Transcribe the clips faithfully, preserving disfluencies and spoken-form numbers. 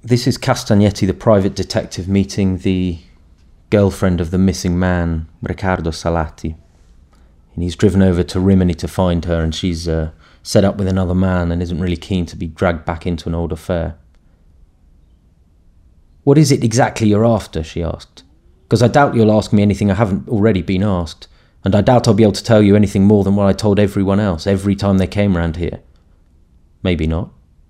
This is Castagnetti, the private detective, meeting the girlfriend of the missing man, Riccardo Salati. And he's driven over to Rimini to find her, and she's uh, set up with another man and isn't really keen to be dragged back into an old affair. "What is it exactly you're after?" she asked. "Because I doubt you'll ask me anything I haven't already been asked, and I doubt I'll be able to tell you anything more than what I told everyone else every time they came round here." "Maybe not."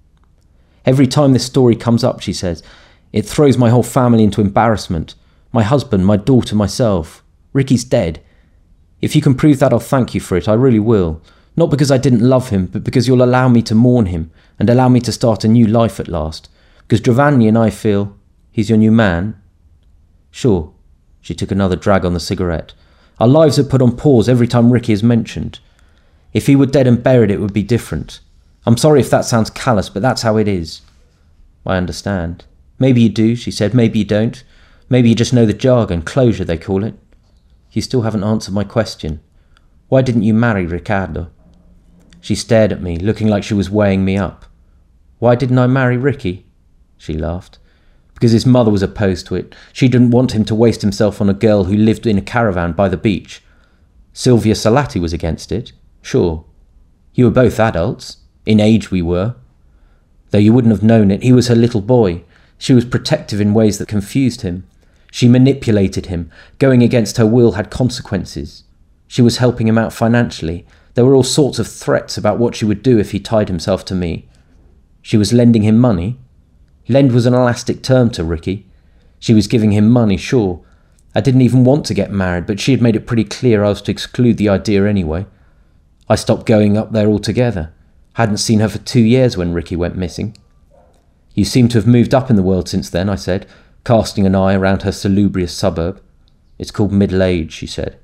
"Every time this story comes up," she says, "it throws my whole family into embarrassment. My husband, my daughter, myself. Ricky's dead. If you can prove that, I'll thank you for it, I really will. Not because I didn't love him, but because you'll allow me to mourn him and allow me to start a new life at last. Because Giovanni and I feel..." "He's your new man?" "Sure." She took another drag on the cigarette. "Our lives are put on pause every time Ricky is mentioned. If he were dead and buried, it would be different. I'm sorry if that sounds callous, but that's how it is." "I understand. Maybe you do," she said. "Maybe you don't. Maybe you just know the jargon, closure they call it." "You still haven't answered my question. Why didn't you marry Riccardo?" She stared at me, looking like she was weighing me up. "Why didn't I marry Ricky?" She laughed. "Because his mother was opposed to it. She didn't want him to waste himself on a girl who lived in a caravan by the beach. Silvia Salati was against it. Sure. You were both adults. In age we were. Though you wouldn't have known it, he was her little boy. She was protective in ways that confused him. She manipulated him. Going against her will had consequences. She was helping him out financially. There were all sorts of threats about what she would do if he tied himself to me. She was lending him money. Lend was an elastic term to Ricky. She was giving him money, sure. I didn't even want to get married, but she had made it pretty clear I was to exclude the idea anyway. I stopped going up there altogether. Hadn't seen her for two years when Ricky went missing." "You seem to have moved up in the world since then," I said, casting an eye around her salubrious suburb. "It's called middle age," she said.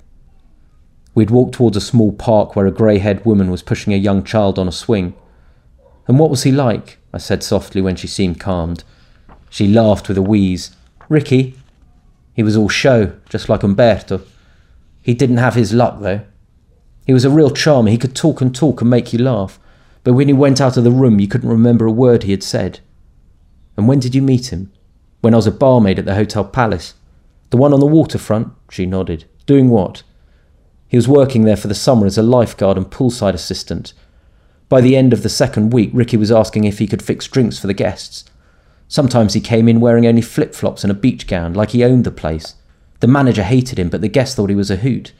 We'd walked towards a small park where a grey-haired woman was pushing a young child on a swing. "And what was he like?" I said softly when she seemed calmed. She laughed with a wheeze. "Ricky? He was all show, just like Umberto. He didn't have his luck, though. He was a real charmer. He could talk and talk and make you laugh. But when he went out of the room, you couldn't remember a word he had said." "And when did you meet him?" "When I was a barmaid at the Hotel Palace." "The one on the waterfront?" She nodded. "Doing what?" "He was working there for the summer as a lifeguard and poolside assistant. By the end of the second week, Ricky was asking if he could fix drinks for the guests. Sometimes he came in wearing only flip-flops and a beach gown, like he owned the place. The manager hated him, but the guests thought he was a hoot.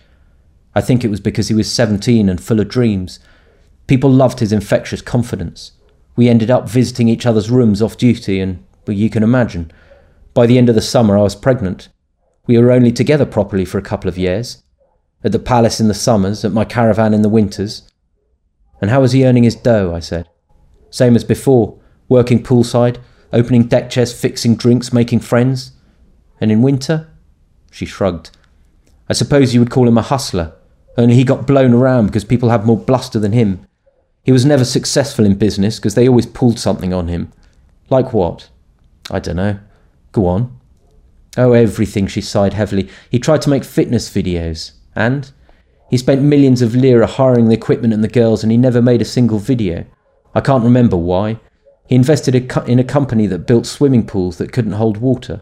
I think it was because he was seventeen and full of dreams. People loved his infectious confidence. We ended up visiting each other's rooms off duty, and, well, you can imagine. By the end of the summer, I was pregnant. We were only together properly for a couple of years. At the palace in the summers, at my caravan in the winters." "And how was he earning his dough?" I said. "Same as before, working poolside, opening deck chairs, fixing drinks, making friends." "And in winter?" She shrugged. "I suppose you would call him a hustler, only he got blown around because people had more bluster than him. He was never successful in business because they always pulled something on him." "Like what?" "I don't know. Go on." "Oh, everything," she sighed heavily. "He tried to make fitness videos. And? He spent millions of lira hiring the equipment and the girls, and he never made a single video. I can't remember why. He invested in a company that built swimming pools that couldn't hold water.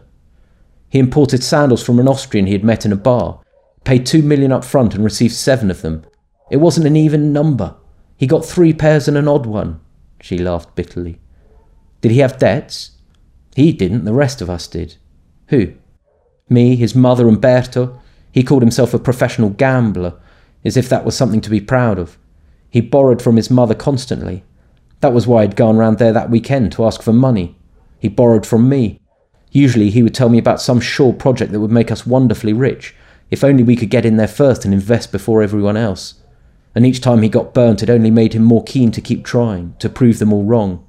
He imported sandals from an Austrian he had met in a bar, paid two million up front and received seven of them. It wasn't an even number. He got three pairs and an odd one." She laughed bitterly. "Did he have debts?" "He didn't, the rest of us did." "Who?" "Me, his mother, Umberto. He called himself a professional gambler, as if that was something to be proud of. He borrowed from his mother constantly. That was why I'd gone round there that weekend to ask for money. He borrowed from me. Usually he would tell me about some sure project that would make us wonderfully rich, if only we could get in there first and invest before everyone else. And each time he got burnt, it only made him more keen to keep trying, to prove them all wrong.